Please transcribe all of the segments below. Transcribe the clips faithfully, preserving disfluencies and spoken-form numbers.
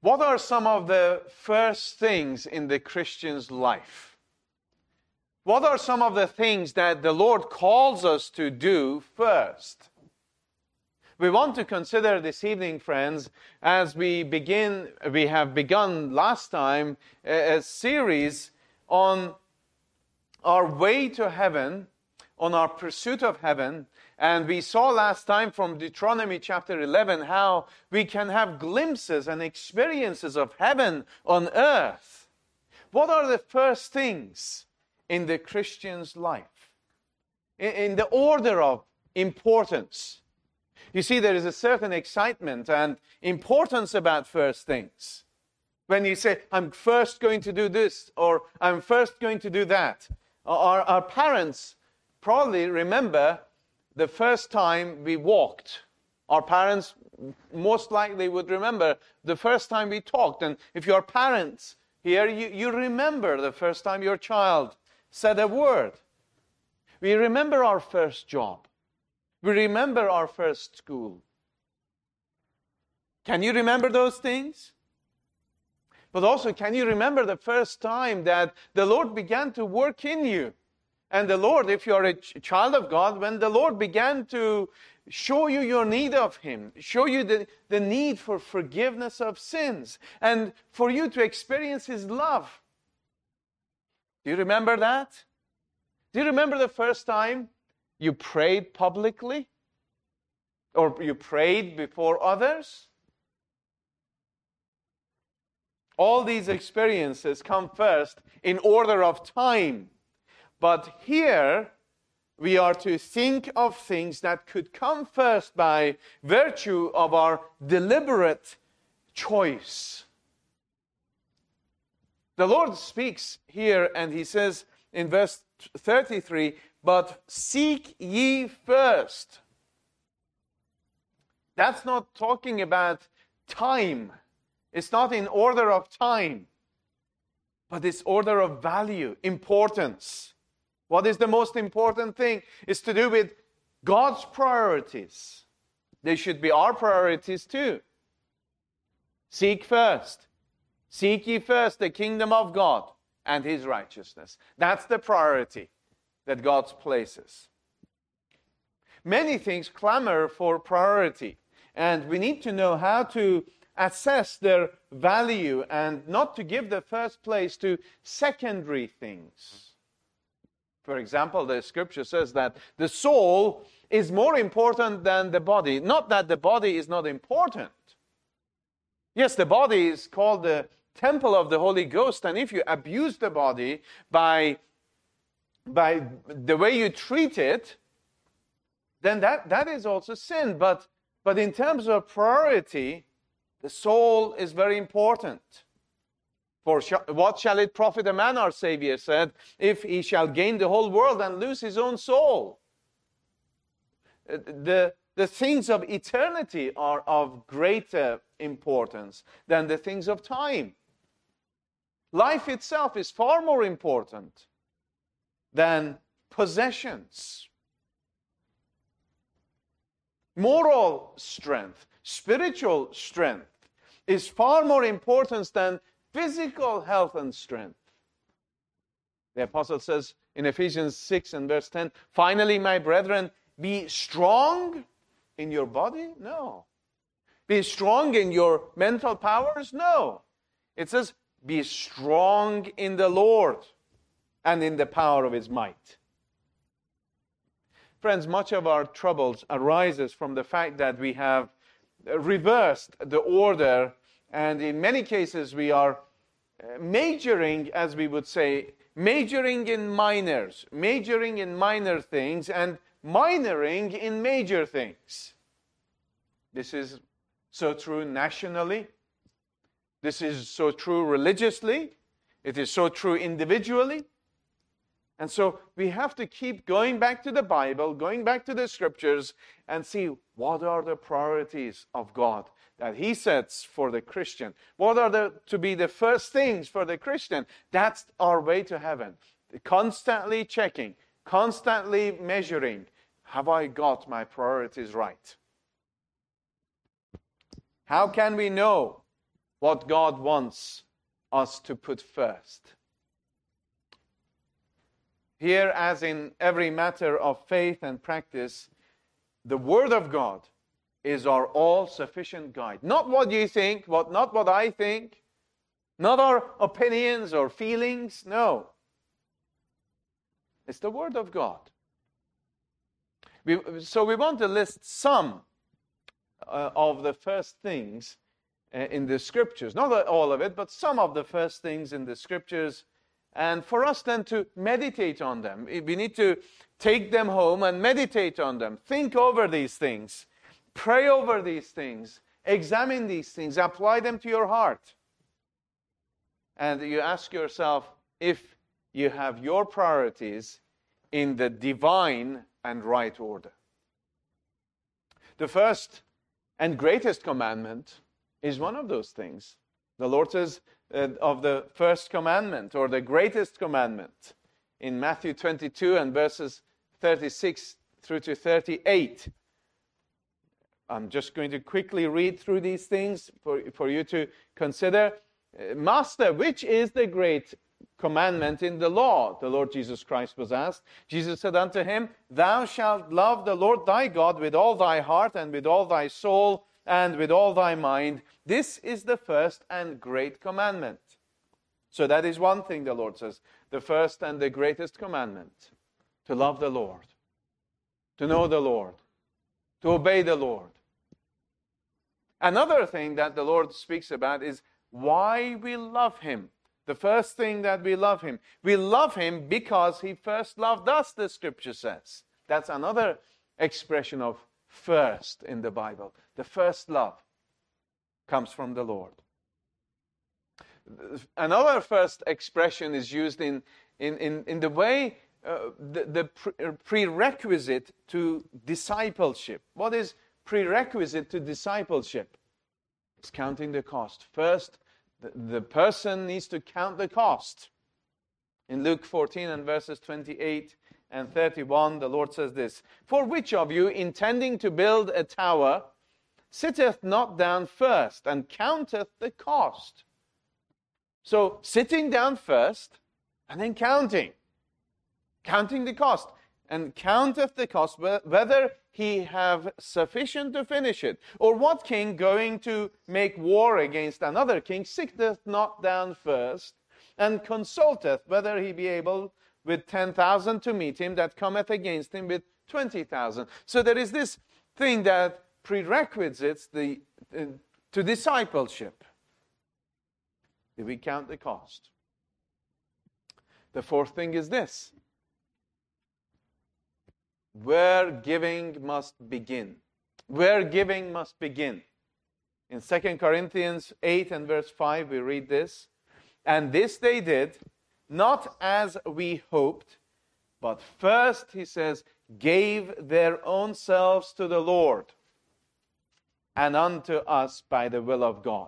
What are some of the first things in the Christian's life? What are some of the things that the Lord calls us to do first? We want to consider this evening, friends, as we begin, we have begun last time a, a series on our way to heaven, on our pursuit of heaven. And we saw last time from Deuteronomy chapter eleven how we can have glimpses and experiences of heaven on earth. What are the first things in the Christian's life? In, in the order of importance. You see, there is a certain excitement and importance about first things. When you say, I'm first going to do this, or I'm first going to do that. Our, our parents probably remember the first time we walked. Our parents most likely would remember the first time we talked. And if you're parents here, you, you remember the first time your child said a word. We remember our first job. We remember our first school. Can you remember those things? But also, can you remember the first time that the Lord began to work in you? And the Lord, if you're a ch- child of God, when the Lord began to show you your need of Him, show you the, the need for forgiveness of sins, and for you to experience His love. Do you remember that? Do you remember the first time you prayed publicly? Or you prayed before others? All these experiences come first in order of time. But here, we are to think of things that could come first by virtue of our deliberate choice. The Lord speaks here, and He says in verse thirty-three, but seek ye first. That's not talking about time. It's not in order of time, but it's order of value, importance. What is the most important thing? It's to do with God's priorities. They should be our priorities too. Seek first. Seek ye first the kingdom of God and His righteousness. That's the priority that God places. Many things clamor for priority, and we need to know how to assess their value and not to give the first place to secondary things. For example, the scripture says that the soul is more important than the body. Not that the body is not important. Yes, the body is called the temple of the Holy Ghost, and if you abuse the body by, by the way you treat it, then that, that is also sin. But, but in terms of priority, the soul is very important. For sh- what shall it profit a man, our Savior said, if he shall gain the whole world and lose his own soul? The, the things of eternity are of greater importance than the things of time. Life itself is far more important than possessions. Moral strength, spiritual strength is far more important than physical health and strength. The apostle says in Ephesians six and verse ten, finally, my brethren, be strong in your body? No. Be strong in your mental powers? No. It says, be strong in the Lord and in the power of His might. Friends, much of our troubles arises from the fact that we have reversed the order, and in many cases we are majoring, as we would say, majoring in minors, majoring in minor things, and minoring in major things. This is so true nationally. This is so true religiously. It is so true individually. And so we have to keep going back to the Bible, going back to the Scriptures, and see what are the priorities of God that He sets for the Christian. What are the, to be the first things for the Christian? That's our way to heaven. Constantly checking, constantly measuring. Have I got my priorities right? How can we know what God wants us to put first. Here, as in every matter of faith and practice, the Word of God is our all-sufficient guide. Not what you think, what, not what I think, not our opinions or feelings, no. It's the Word of God. We, so we want to list some uh, of the first things uh, in the Scriptures. Not all of it, but some of the first things in the Scriptures. And for us then to meditate on them. We need to take them home and meditate on them. Think over these things. Pray over these things. Examine these things. Apply them to your heart. And you ask yourself if you have your priorities in the divine and right order. The first and greatest commandment is one of those things. The Lord says uh, of the first commandment, or the greatest commandment, in Matthew twenty-two and verses thirty-six through to thirty-eight. I'm just going to quickly read through these things for, for you to consider. Master, which is the great commandment in the law? The Lord Jesus Christ was asked. Jesus said unto him, Thou shalt love the Lord thy God with all thy heart and with all thy soul and with all thy mind. This is the first and great commandment. So that is one thing the Lord says. The first and the greatest commandment. To love the Lord. To know the Lord. To obey the Lord. Another thing that the Lord speaks about is why we love Him. The first thing that we love Him. We love Him because He first loved us, the Scripture says. That's another expression of first in the Bible. The first love comes from the Lord. Another first expression is used in, in, in, in the way, uh, the, the pre- prerequisite to discipleship. What is prerequisite to discipleship? It's counting the cost. First, the, the person needs to count the cost. In Luke fourteen and verses twenty-eight and thirty-one, the Lord says this, For which of you, intending to build a tower, sitteth not down first, and counteth the cost? So, sitting down first, and then counting. Counting the cost. And counteth the cost, whether he have sufficient to finish it. Or what king going to make war against another king sitteth not down first, and consulteth whether he be able with ten thousand to meet him that cometh against him with twenty thousand. So there is this thing that prerequisites the, uh, to discipleship. Did we count the cost? The fourth thing is this. Where giving must begin. Where giving must begin. In Second Corinthians eight and verse five, we read this. And this they did, not as we hoped, but first, he says, gave their own selves to the Lord, and unto us by the will of God.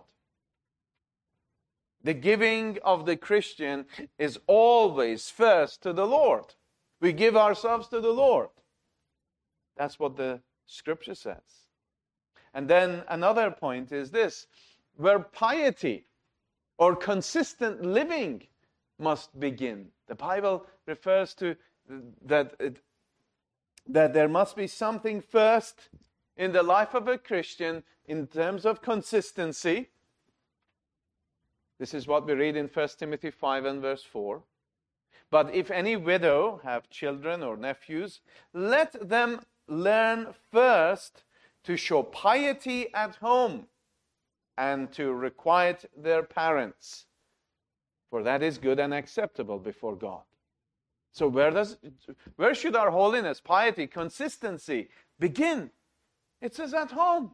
The giving of the Christian is always first to the Lord. We give ourselves to the Lord. That's what the Scripture says. And then another point is this, where piety or consistent living must begin. The Bible refers to that, it, that there must be something first in the life of a Christian in terms of consistency. This is what we read in First Timothy five and verse four. But if any widow have children or nephews, let them learn first to show piety at home and to requite their parents, for that is good and acceptable before God. So where does where should our holiness, piety, consistency begin? It says at home.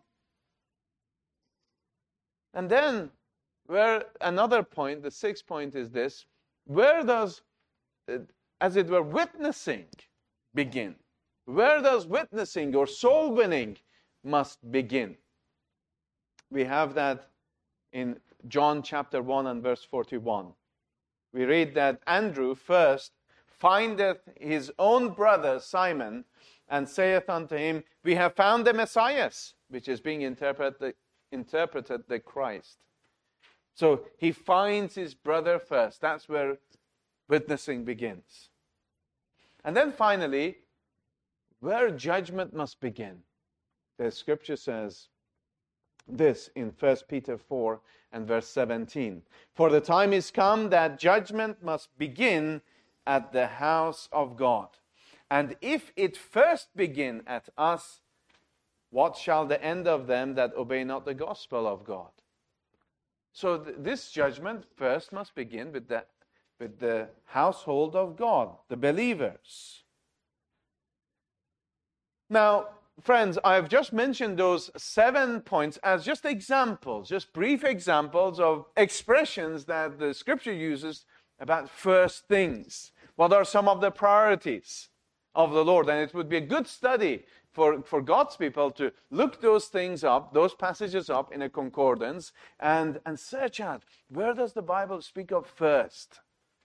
And then where another point, the sixth point is this, where does, as it were, witnessing begin? Where does witnessing or soul winning must begin? We have that in John chapter one and verse forty-one. We read that Andrew first findeth his own brother Simon, and saith unto him, We have found the Messiah, which is being interpreted, interpreted the Christ. So he finds his brother first. That's where witnessing begins. And then finally, where judgment must begin. The scripture says this in First Peter four and verse seventeen. For the time is come that judgment must begin at the house of God. And if it first begin at us, what shall the end of them that obey not the gospel of God? So th- this judgment first must begin with the, with the household of God, the believers. Now, friends, I've just mentioned those seven points as just examples, just brief examples of expressions that the scripture uses about first things. What are some of the priorities of the Lord? And it would be a good study for, for God's people to look those things up, those passages up in a concordance and, and search out, where does the Bible speak of first?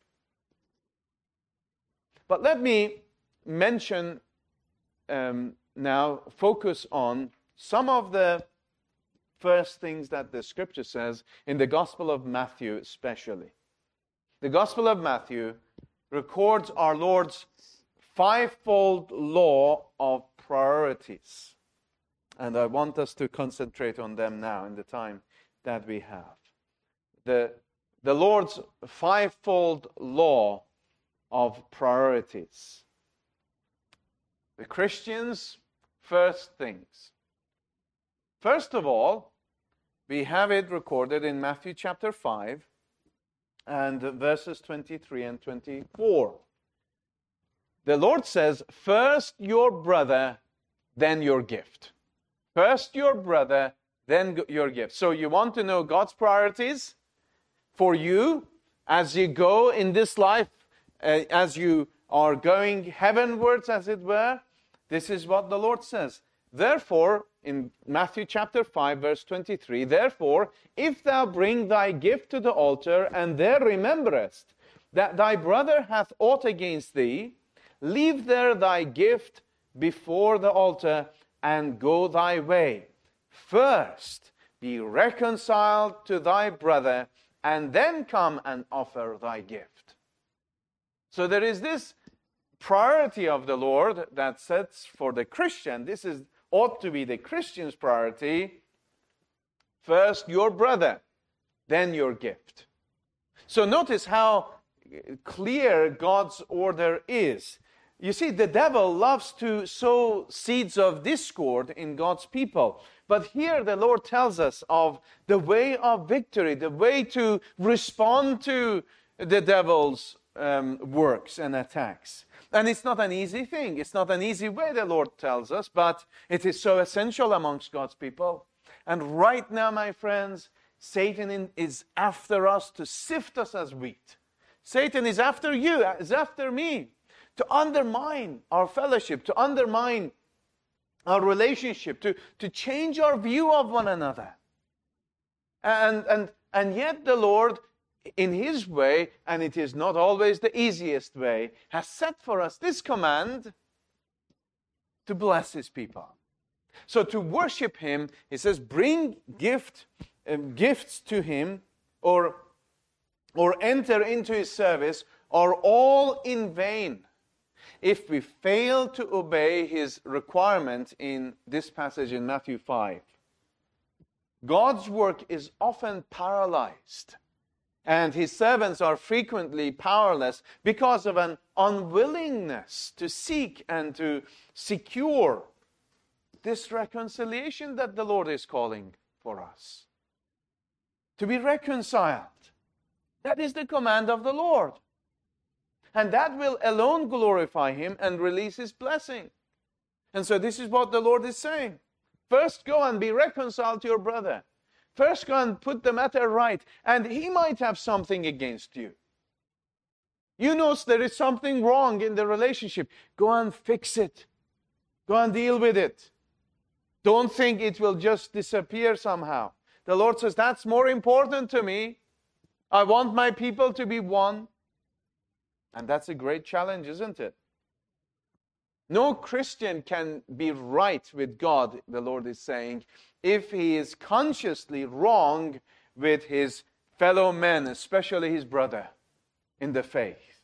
But let me mention um, now, focus on some of the first things that the scripture says in the Gospel of Matthew especially. The Gospel of Matthew records our Lord's fivefold law of priorities. And I want us to concentrate on them now in the time that we have. The, the Lord's fivefold law of priorities. The Christians' first things. First of all, we have it recorded in Matthew chapter five and verses twenty-three and twenty-four. The Lord says, first your brother, then your gift. First your brother, then your gift. So you want to know God's priorities for you as you go in this life, uh, as you are going heavenwards, as it were. This is what the Lord says. Therefore, in Matthew chapter five, verse twenty-three, therefore, if thou bring thy gift to the altar, and there rememberest that thy brother hath aught against thee, leave there thy gift before the altar, and go thy way. First be reconciled to thy brother, and then come and offer thy gift. So there is this priority of the Lord that sets for the Christian. This is ought to be the Christian's priority. First your brother, then your gift. So notice how clear God's order is. You see, the devil loves to sow seeds of discord in God's people. But here the Lord tells us of the way of victory, the way to respond to the devil's um, works and attacks. And it's not an easy thing. It's not an easy way, the Lord tells us, but it is so essential amongst God's people. And right now, my friends, Satan is after us to sift us as wheat. Satan is after you, is after me, to undermine our fellowship, to undermine our relationship, to, to change our view of one another. And, and, and yet the Lord, in His way, and it is not always the easiest way, has set for us this command to bless His people. So to worship Him, He says, bring gift, um, gifts to Him, or, or enter into His service, are all in vain if we fail to obey His requirement in this passage in Matthew five. God's work is often paralyzed, and His servants are frequently powerless because of an unwillingness to seek and to secure this reconciliation that the Lord is calling for us. To be reconciled. That is the command of the Lord. And that will alone glorify Him and release His blessing. And so this is what the Lord is saying. First go and be reconciled to your brother. First go and put the matter right. And he might have something against you. You know there is something wrong in the relationship. Go and fix it. Go and deal with it. Don't think it will just disappear somehow. The Lord says, that's more important to me. I want my people to be one. And that's a great challenge, isn't it? No Christian can be right with God, the Lord is saying, if he is consciously wrong with his fellow men, especially his brother, in the faith.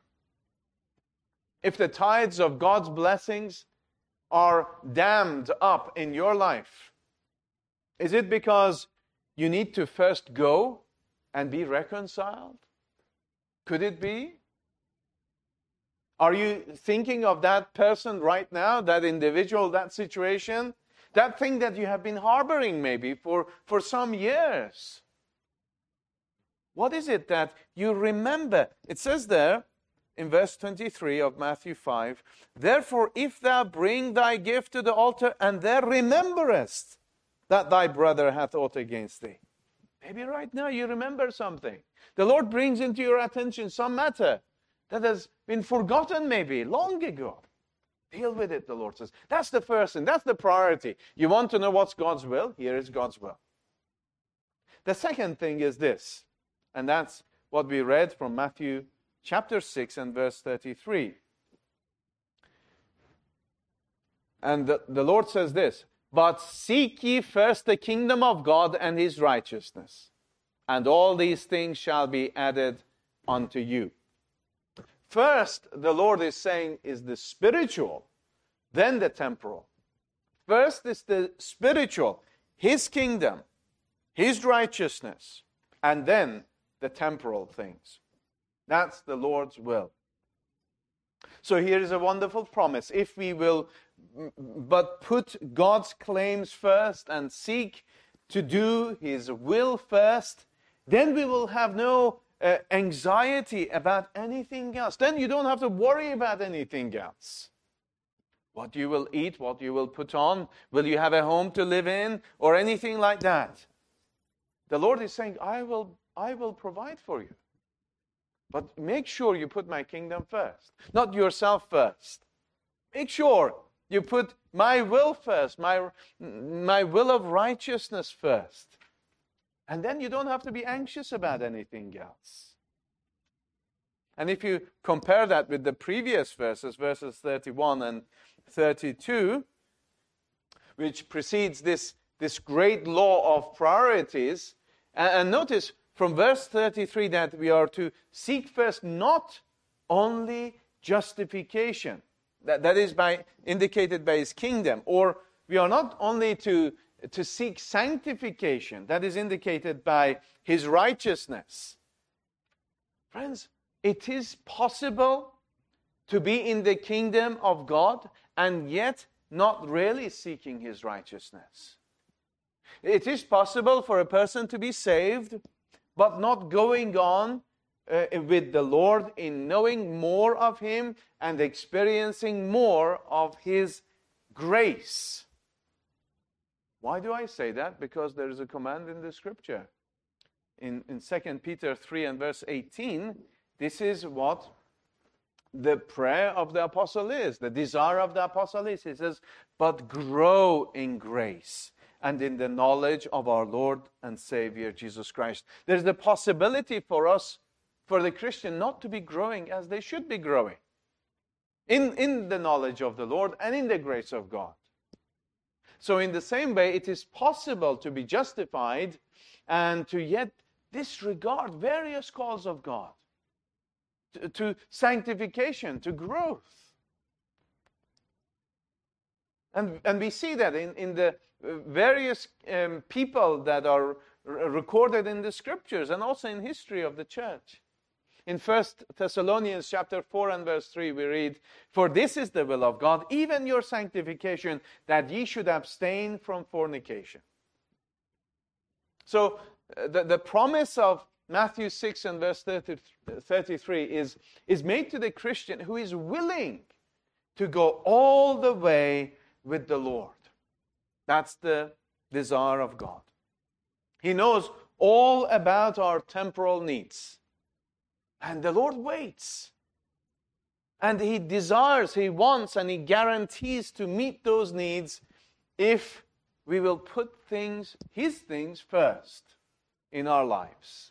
If the tides of God's blessings are dammed up in your life, is it because you need to first go and be reconciled? Could it be? Are you thinking of that person right now, that individual, that situation, that thing that you have been harboring maybe for, for some years? What is it that you remember? It says there in verse twenty-three of Matthew five, therefore if thou bring thy gift to the altar, and there rememberest that thy brother hath aught against thee. Maybe right now you remember something. The Lord brings into your attention some matter that has been forgotten maybe long ago. Deal with it, the Lord says. That's the first thing. That's the priority. You want to know what's God's will? Here is God's will. The second thing is this, and that's what we read from Matthew chapter six and verse thirty-three. And the, the Lord says this, but seek ye first the kingdom of God and his righteousness, and all these things shall be added unto you. First, the Lord is saying, is the spiritual, then the temporal. First is the spiritual, his kingdom, his righteousness, and then the temporal things. That's the Lord's will. So here is a wonderful promise. If we will but put God's claims first and seek to do his will first, then we will have no uh, anxiety about anything else. Then you don't have to worry about anything else. What you will eat, what you will put on, will you have a home to live in, or anything like that. The Lord is saying, I will, I will provide for you. But make sure you put my kingdom first, not yourself first. Make sure you put my will first, my, my will of righteousness first. And then you don't have to be anxious about anything else. And if you compare that with the previous verses, verses thirty-one and thirty-two, which precedes this, this great law of priorities, and, and notice from verse thirty-three that we are to seek first not only justification, that, that is by indicated by his kingdom, or we are not only to, to seek sanctification, that is indicated by his righteousness. Friends, it is possible to be in the kingdom of God and yet not really seeking his righteousness. It is possible for a person to be saved, but not going on uh, with the Lord in knowing more of him and experiencing more of his grace. Why do I say that? Because there is a command in the scripture. In, in Second Peter three and verse eighteen, this is what the prayer of the apostle is, the desire of the apostle is. He says, but grow in grace and in the knowledge of our Lord and Savior, Jesus Christ. There's the possibility for us, for the Christian, not to be growing as they should be growing. In, in the knowledge of the Lord and in the grace of God. So in the same way, it is possible to be justified and to yet disregard various calls of God. To, to sanctification, to growth. And, and we see that in, in the various um, people that are r- recorded in the scriptures and also in history of the church. In First Thessalonians chapter four and verse three we read, for this is the will of God, even your sanctification, that ye should abstain from fornication. So uh, the, the promise of Matthew six and verse thirty, thirty-three is, is made to the Christian who is willing to go all the way with the Lord. That's the desire of God. He knows all about our temporal needs. And the Lord waits. And he desires, he wants, and he guarantees to meet those needs if we will put things, his things first in our lives.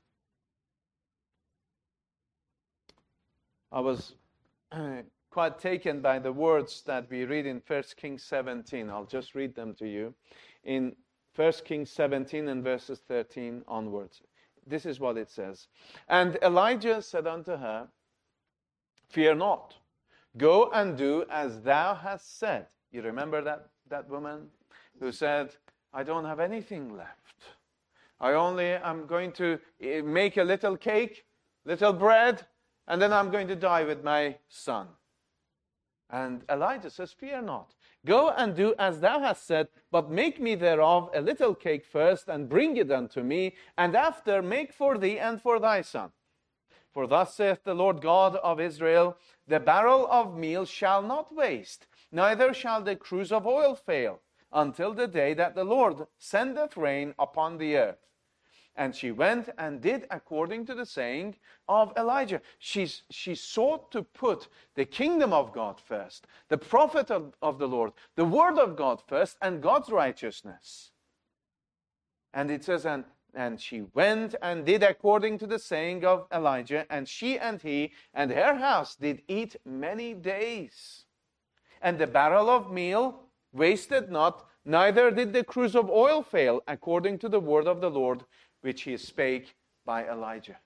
I was quite taken by the words that we read in First Kings seventeen. I'll just read them to you. In First Kings seventeen and verses thirteen onwards. this is what it says. And Elijah said unto her, fear not. Go and do as thou hast said. You remember that, that woman who said, I don't have anything left. I only am going to make a little cake, little bread, and then I'm going to die with my son. And Elijah says, fear not. Go and do as thou hast said, but make me thereof a little cake first, and bring it unto me, and after make for thee and for thy son. For thus saith the Lord God of Israel, the barrel of meal shall not waste, neither shall the cruse of oil fail, until the day that the Lord sendeth rain upon the earth. And she went and did according to the saying of Elijah. She's, she sought to put the kingdom of God first, the prophet of, of the Lord, the word of God first, and God's righteousness. And it says, and, and she went and did according to the saying of Elijah, and she and he and her house did eat many days. And the barrel of meal wasted not, neither did the cruse of oil fail, according to the word of the Lord, which he spake by Elijah.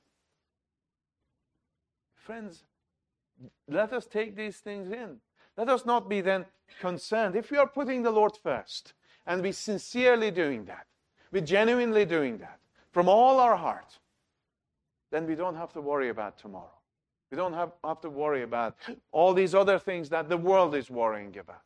Friends, let us take these things in. Let us not be then concerned. If we are putting the Lord first, and we sincerely doing that, we genuinely doing that, from all our heart, then we don't have to worry about tomorrow. We don't have, have to worry about all these other things that the world is worrying about.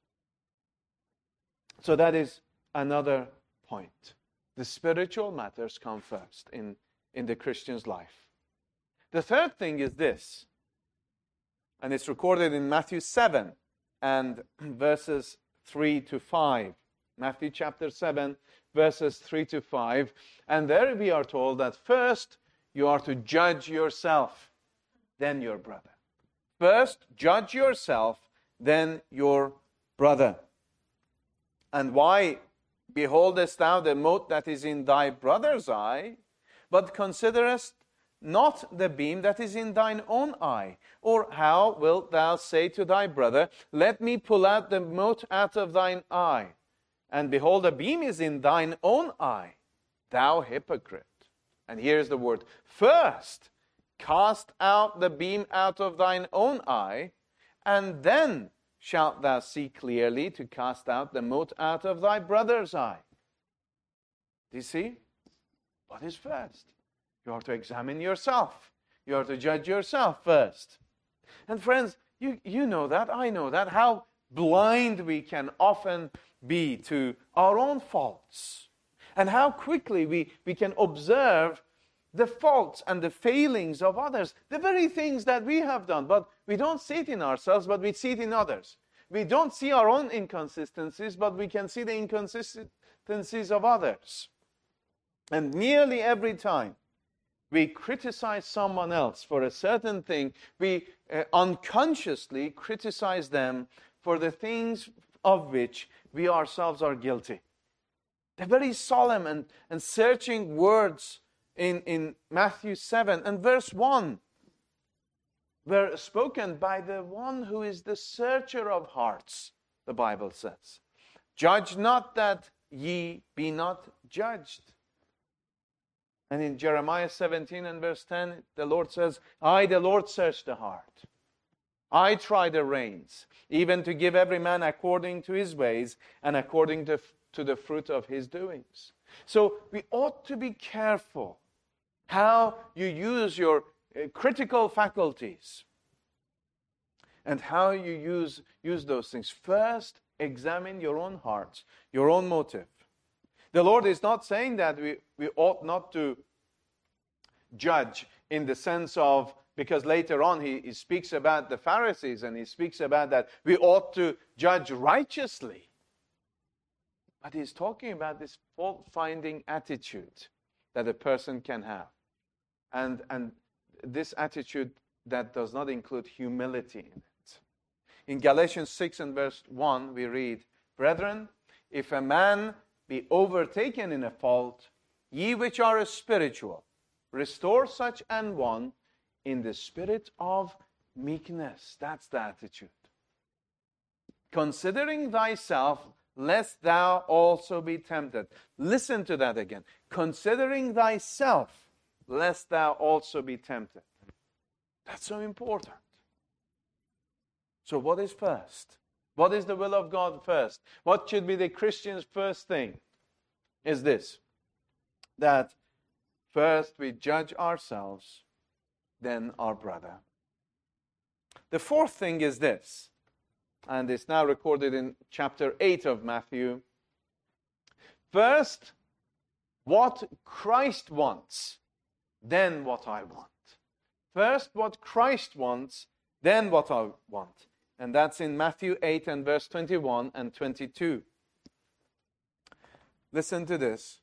So that is another point. The spiritual matters come first in, in the Christian's life. The third thing is this, and it's recorded in Matthew seven and verses three to five. Matthew chapter seven, verses three to five. And there we are told that first you are to judge yourself, then your brother. First, judge yourself, then your brother. And why beholdest thou the mote that is in thy brother's eye, but considerest not the beam that is in thine own eye? Or how wilt thou say to thy brother, let me pull out the mote out of thine eye, and behold, a beam is in thine own eye, thou hypocrite? And here's the word, first cast out the beam out of thine own eye, and then shalt thou see clearly to cast out the mote out of thy brother's eye. Do you see? What is first? You are to examine yourself. You are to judge yourself first. And friends, you, you know that, I know that, how blind we can often be to our own faults. And how quickly we, we can observe the faults and the failings of others, the very things that we have done, but we don't see it in ourselves, but we see it in others. We don't see our own inconsistencies, but we can see the inconsistencies of others. And nearly every time we criticize someone else for a certain thing, we uh, unconsciously criticize them for the things of which we ourselves are guilty. The very solemn and, and searching words in, in Matthew seven and verse one were spoken by the one who is the searcher of hearts, the Bible says. Judge not that ye be not judged. And in Jeremiah seventeen and verse ten, the Lord says, I, the Lord, search the heart. I try the reins, even to give every man according to his ways and according to, to the fruit of his doings. So we ought to be careful how you use your uh, critical faculties and how you use, use those things. First, examine your own hearts, your own motive. The Lord is not saying that we, we ought not to judge in the sense of, because later on he, he speaks about the Pharisees and he speaks about that we ought to judge righteously. But he's talking about this fault-finding attitude that a person can have. And, and this attitude that does not include humility in it. In Galatians six and verse one we read, Brethren, if a man be overtaken in a fault, ye which are spiritual, restore such an one in the spirit of meekness. That's the attitude. Considering thyself, lest thou also be tempted. Listen to that again. Considering thyself, lest thou also be tempted. That's so important. So what is first? What is the will of God first? What should be the Christian's first thing? Is this, that first we judge ourselves, then our brother. The fourth thing is this, and it's now recorded in chapter eight of Matthew. First, what Christ wants, then what I want. First, what Christ wants, then what I want. And that's in Matthew eight and verse twenty-one and twenty-two. Listen to this.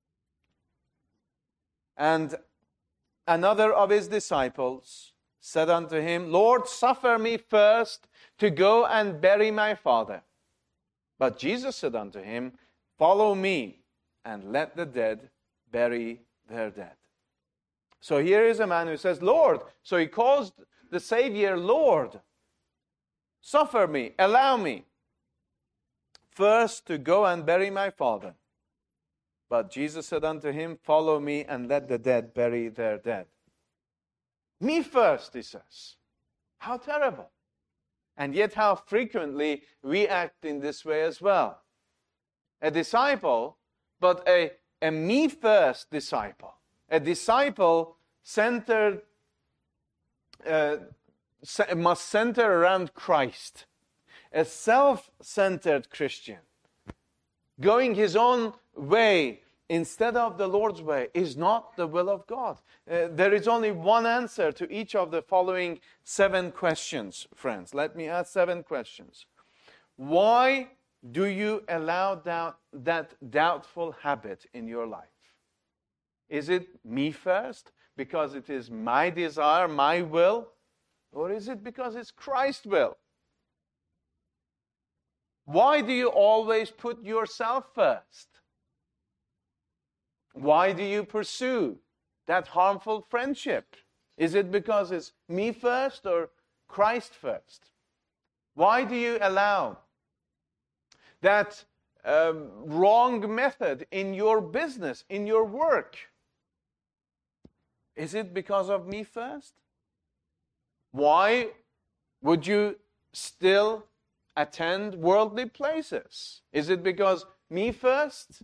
And another of his disciples said unto him, Lord, suffer me first to go and bury my father. But Jesus said unto him, follow me, and let the dead bury their dead. So here is a man who says, Lord. So he calls the Savior Lord. Suffer me, allow me first to go and bury my father. But Jesus said unto him, follow me, and let the dead bury their dead. Me first, he says. How terrible. And yet how frequently we act in this way as well. A disciple, but a, a me-first disciple. A disciple centered, uh, must center around Christ. A self-centered Christian, going his own way instead of the Lord's way, is not the will of God. Uh, there is only one answer to each of the following seven questions, friends. Let me ask seven questions. Why do you allow doubt, that doubtful habit in your life? Is it me first, because it is my desire, my will? Or is it because it's Christ's will? Why do you always put yourself first? Why do you pursue that harmful friendship? Is it because it's me first or Christ first? Why do you allow that um, wrong method in your business, in your work? Is it because of me first? Why would you still attend worldly places? Is it because me first?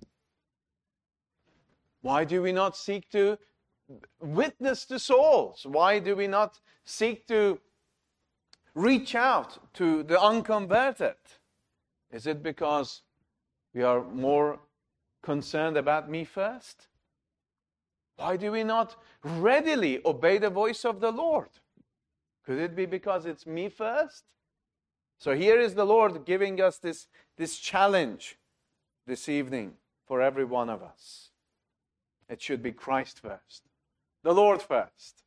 Why do we not seek to witness to souls? Why do we not seek to reach out to the unconverted? Is it because we are more concerned about me first? Why do we not readily obey the voice of the Lord? Could it be because it's me first? So here is the Lord giving us this, this challenge this evening for every one of us. It should be Christ first, the Lord first.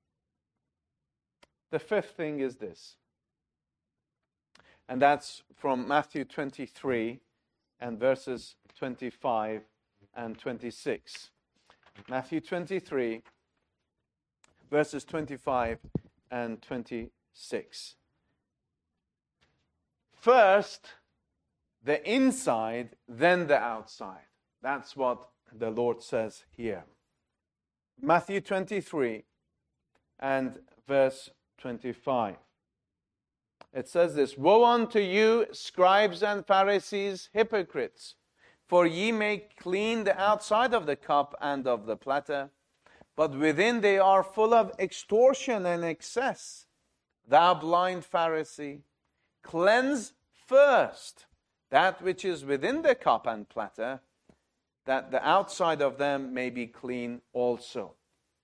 The fifth thing is this, and that's from Matthew twenty-three and verses twenty-five and twenty-six. Matthew twenty-three, verses twenty-five and twenty-six. First, the inside, then the outside. That's what the Lord says here. Matthew twenty-three and verse twenty-five. It says this, Woe unto you, scribes and Pharisees, hypocrites, for ye make clean the outside of the cup and of the platter, but within they are full of extortion and excess. Thou blind Pharisee, cleanse first that which is within the cup and platter, that the outside of them may be clean also.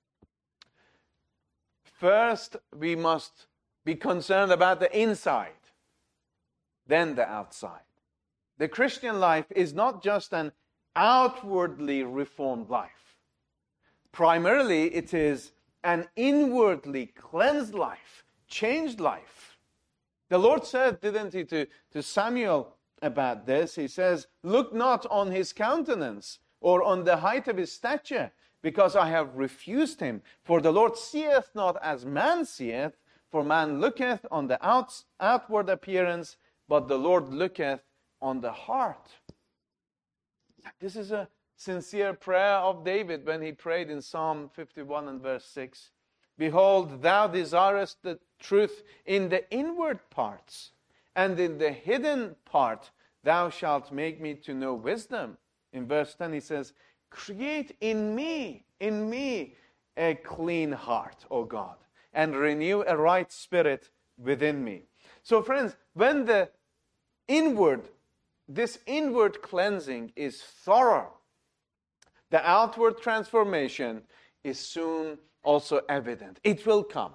First, we must be concerned about the inside, then the outside. The Christian life is not just an outwardly reformed life. Primarily, it is an inwardly cleansed life, changed life. The Lord said, didn't he, to, to Samuel about this? He says, look not on his countenance or on the height of his stature, because I have refused him. For the Lord seeth not as man seeth, for man looketh on the out, outward appearance, but the Lord looketh on the heart. This is a sincere prayer of David when he prayed in Psalm fifty-one and verse six. Behold, thou desirest the truth in the inward parts, and in the hidden part thou shalt make me to know wisdom. In verse ten he says, create in me, in me, a clean heart, O God, and renew a right spirit within me. So friends, when the inward, this inward cleansing is thorough, the outward transformation is soon also evident. It will come.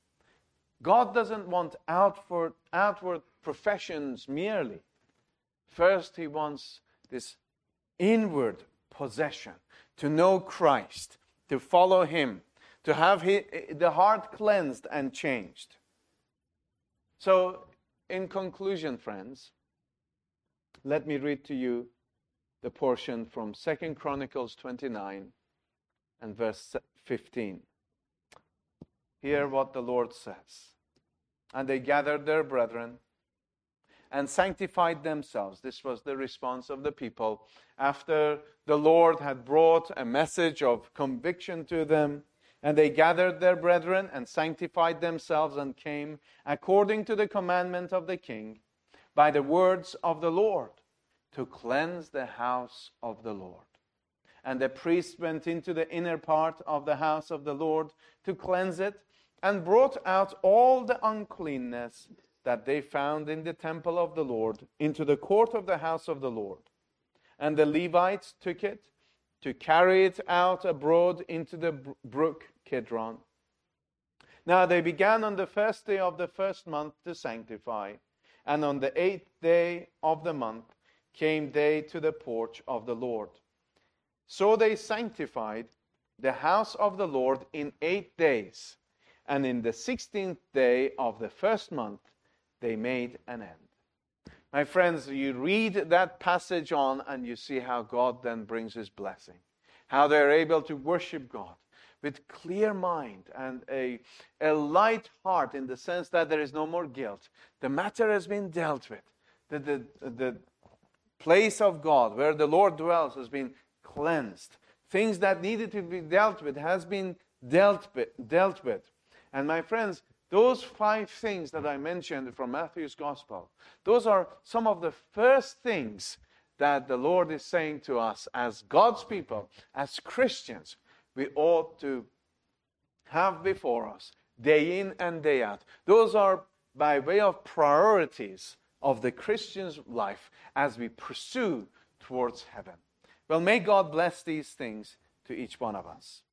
God doesn't want outward, outward professions merely. First, he wants this inward possession, to know Christ, to follow him, to have his, the heart cleansed and changed. So, in conclusion, friends, let me read to you the portion from Second Chronicles twenty-nine and verse fifteen. Hear what the Lord says. And they gathered their brethren and sanctified themselves. This was the response of the people after the Lord had brought a message of conviction to them. And they gathered their brethren and sanctified themselves and came according to the commandment of the king by the words of the Lord to cleanse the house of the Lord. And the priest went into the inner part of the house of the Lord to cleanse it and brought out all the uncleanness that they found in the temple of the Lord into the court of the house of the Lord. And the Levites took it to carry it out abroad into the brook Kidron. Now they began on the first day of the first month to sanctify, and on the eighth day of the month came they to the porch of the Lord. So they sanctified the house of the Lord in eight days, and in the sixteenth day of the first month they made an end. My friends, you read that passage on and you see how God then brings his blessing. How they're able to worship God with clear mind and a, a light heart, in the sense that there is no more guilt. The matter has been dealt with. The, the, the place of God where the Lord dwells has been cleansed. Things that needed to be dealt with has been dealt with. Dealt with. And my friends, those five things that I mentioned from Matthew's Gospel, those are some of the first things that the Lord is saying to us as God's people, as Christians, we ought to have before us day in and day out. Those are by way of priorities of the Christian's life as we pursue towards heaven. Well, may God bless these things to each one of us.